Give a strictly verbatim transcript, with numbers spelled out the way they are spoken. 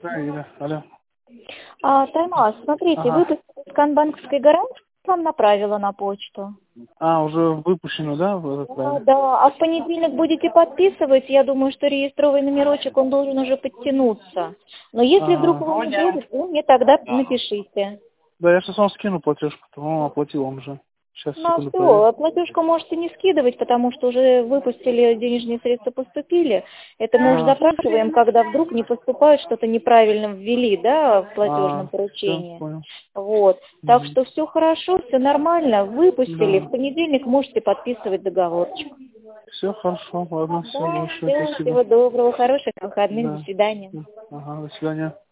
Да, Ира, алло. А, Таймас, смотрите, Ага. выпуск сканбанковской гарантии вам направила на почту. А, уже выпущено, да, вы Да, отправили? да, а в понедельник будете подписывать, я думаю, что реестровый номерочек, он должен уже подтянуться. Но если вдруг Ага. его не будет, вы мне тогда напишите. Да, я сейчас вам скину платежку, по-моему, оплатил вам уже. Сейчас, Ну а секунду, проверю. все, платежку можете не скидывать, потому что уже выпустили, денежные средства поступили. Это мы уже А, запрашиваем, когда вдруг не поступают, что-то неправильно ввели, да, в платежном а, все, поручении. понял. Вот. Так Мгм. что все хорошо, все нормально, выпустили. В Да. понедельник можете подписывать договорчик. Все хорошо, ладно, все, Да, большое все, спасибо. всего доброго, хороших выходных, до Да. свидания. Ага, до свидания.